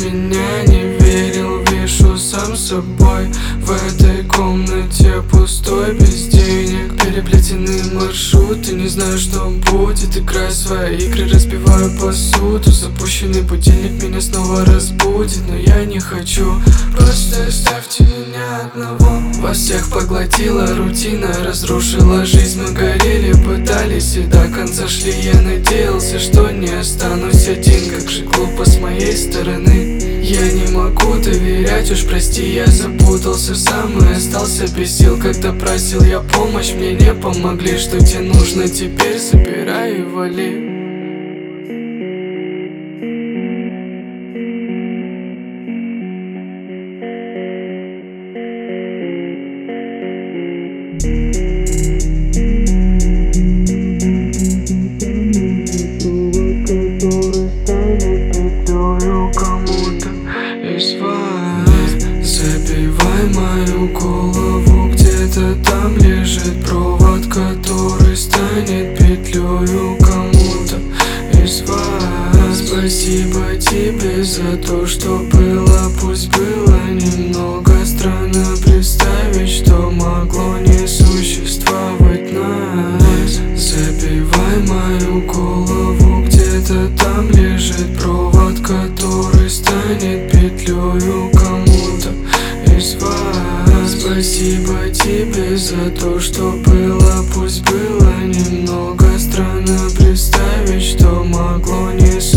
меня не верил, вешу сам собой. В этой комнате пустой, без денег, переплетены маршруты. Не знаю, что будет, играю свои игры, разбиваю посуду. Запущенный будильник меня снова разбудит, но я не хочу. Просто оставьте меня одного. Вас всех поглотила рутина, разрушила жизнь. Мы горели, пытались и до конца шли. Я надеялся, что не останусь один. Как же глупо с моей стороны. Я не могу доверять, уж прости, я запутался сам и остался без сил. Когда просил я помощь, мне не помогли. Что тебе нужно теперь, забирай и вали. Забивай мою голову, где-то там лежит провод, который станет петлею кому-то из вас. Спасибо тебе за то, что было, пусть было немного странно представить, что могло не существовать нас. Забивай мою голову, где-то там лежит провод, который станет петлею кому-то из вас. Спасибо тебе за то, что было, пусть было немного странно представить, что могло не